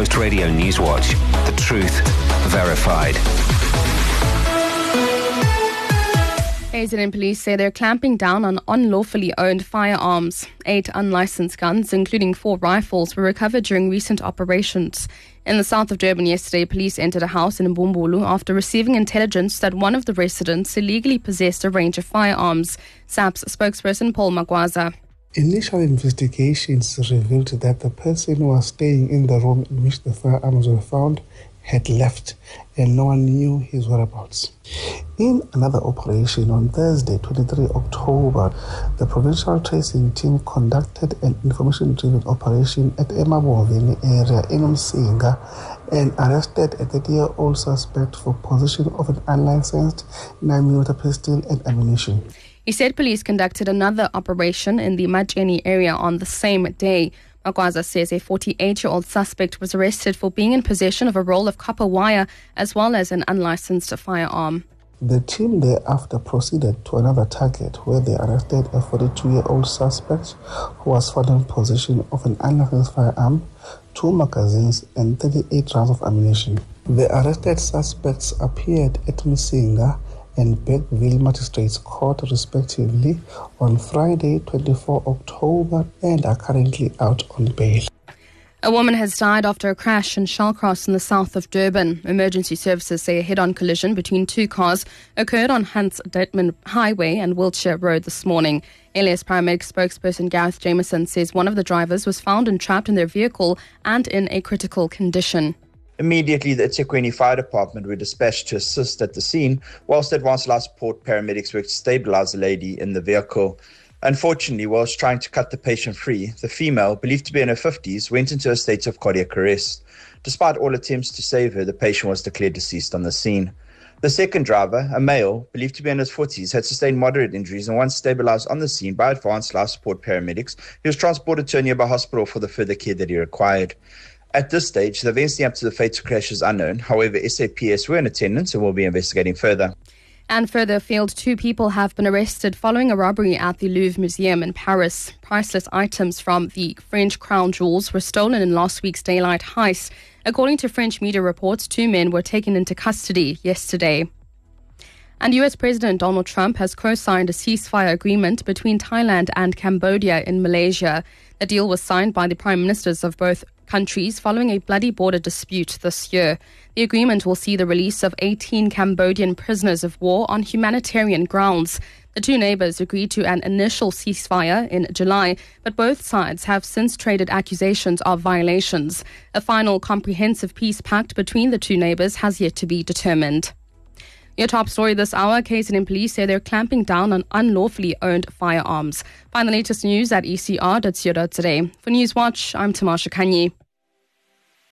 Coast Radio News Watch. The truth verified. KZN police say they're clamping down on unlawfully owned firearms. 8 unlicensed guns, including 4 rifles, were recovered during recent operations. In the south of Durban yesterday, police entered a house in Mbumbulu after receiving intelligence that one of the residents illegally possessed a range of firearms. SAPS spokesperson Paul Magwaza. Initial investigations revealed that the person who was staying in the room in which the firearms were found had left and no one knew his whereabouts. In another operation on Thursday, 23 October, the provincial tracing team conducted an information-driven operation at Emaboveni area in Umsinga and arrested a 30-year-old suspect for possession of an unlicensed 9mm pistol and ammunition. He said police conducted another operation in the Majeni area on the same day. Magwaza says a 48-year-old suspect was arrested for being in possession of a roll of copper wire as well as an unlicensed firearm. The team thereafter proceeded to another target where they arrested a 42-year-old suspect who was found in possession of an unlicensed firearm, 2 magazines and 38 rounds of ammunition. The arrested suspects appeared at Msinga and Bergville Magistrates Court respectively on Friday 24 October and are currently out on bail. A woman has died after a crash in Shallcross in the south of Durban. Emergency services say a head-on collision between 2 cars occurred on Hans Ditman Highway and Wiltshire Road this morning. LS paramedic spokesperson Gareth Jameson says one of the drivers was found entrapped in their vehicle and in a critical condition. Immediately, the eThekwini Fire Department were dispatched to assist at the scene, whilst advanced life support paramedics worked to stabilize the lady in the vehicle. Unfortunately, whilst trying to cut the patient free, the female, believed to be in her 50s, went into a state of cardiac arrest. Despite all attempts to save her, the patient was declared deceased on the scene. The second driver, a male, believed to be in his 40s, had sustained moderate injuries and once stabilized on the scene by advanced life support paramedics, he was transported to a nearby hospital for the further care that he required. At this stage, the events leading up to the fatal crash is unknown. However, SAPS were in attendance and will be investigating further. And further afield, 2 people have been arrested following a robbery at the Louvre Museum in Paris. Priceless items from the French crown jewels were stolen in last week's daylight heist. According to French media reports, 2 men were taken into custody yesterday. And US President Donald Trump has co-signed a ceasefire agreement between Thailand and Cambodia in Malaysia. The deal was signed by the prime ministers of both countries following a bloody border dispute this year. The agreement will see the release of 18 Cambodian prisoners of war on humanitarian grounds. The 2 neighbours agreed to an initial ceasefire in July, but both sides have since traded accusations of violations. A final comprehensive peace pact between the 2 neighbours has yet to be determined. Your top story this hour, KZN police say they're clamping down on unlawfully owned firearms. Find the latest news at ecr.co.za. For Newswatch, I'm Tamasha Kanyi.